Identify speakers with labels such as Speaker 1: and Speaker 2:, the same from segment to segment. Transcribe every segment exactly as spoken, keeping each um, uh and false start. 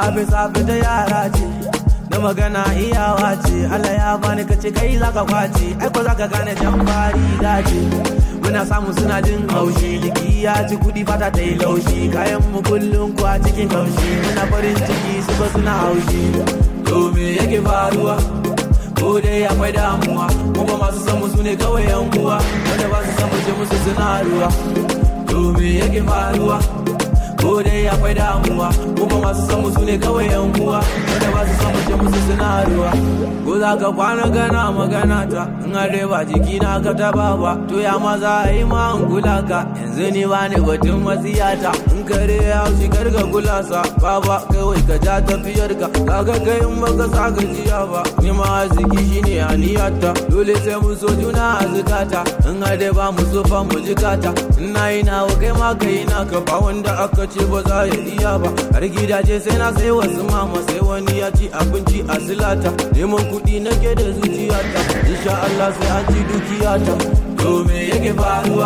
Speaker 1: safe safe ta yara ce na magana iyawa ce Allah ya bani kace kai zaka kwace ai ko zaka gane jan fari dace muna samu suna jin haushi liki ya ci kudi fata ta yi laushi kayan mu kullun ku a cikin kaushi muna farin ciki su ba suna haushi to me yake faruwa ko dai akwai damuwa kuma masu san mu sune kawai yan uwa wanda ba su san mu je musu suna ruwa to me yake faruwa ko dai akwai damuwa kuma masu san mu sune kawai yan uwa wanda ba su san mu je musu suna ruwa ko za ka kwana gana magana ta in are ba jiki na ka taba ba to ya maza yi ma an kula ka yanzu ni ba ne batun masiyata in kare ya shi karga kulasa baba kawai ka ja tafiyar ka kaga kai in baka sa gajiya ba ni ma arziki shine aniyata dole sai mun so juna a zukata in are ba mu so fa mu jikata ina yi nawa kai ma kai na ka ba wanda aka ce ba za ya iya ba har gidaje sai na sai wasu mama sai wani ya ci abinci a silata neman kuɗi nake da zuciyata insha Allah sai an ci dukiyata to me yake faruwa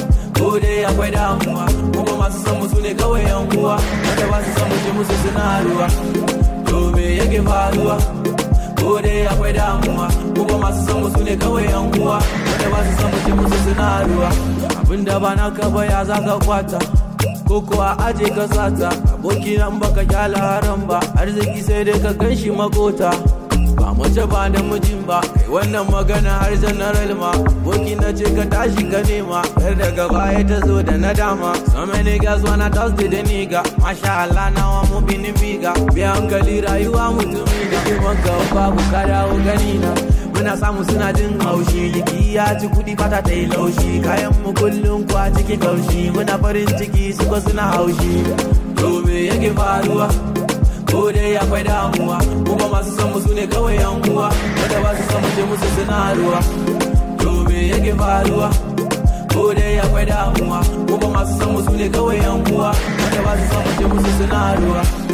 Speaker 1: ko dai akwai damuwa kuma masu san musu ne kawai yan uwa wanda ba su san musu musu suna ruwa to me yake faruwa ko dai akwai damuwa kuma masu san musu ne kawai yan uwa wanda ba su san musu musu suna ruwa abinda ba naka ba ya zaka kwata ko kuwa aje ka sata aboki nan baka kyala haram ba arziki sai dai ka kai shi makota ba mace ba da mijin ba kai wannan magana har general ma aboki na ce ka tashi ka nema har daga baya ta zo da nadama so many guys wanna toss the nigga masha Allah nawa mu bini miga bi hankali rayuwa mutumi da kiman ka babu ka dawo gani na muna samu suna jin haushi liki ya ci kudi fata ta yi laushi kayan mu kullun kwa cikin kaushi muna farin ciki su ko suna haushi to me yake faruwa ko dai akwai damuwa kuma masu san musu ne kawai yan uwa wanda ba su san mu je musu suna ruwa to me yake faruwa ko dai akwai damuwa kuma masu san musu ne kawai yan uwa wanda ba su san mu je musu suna ruwa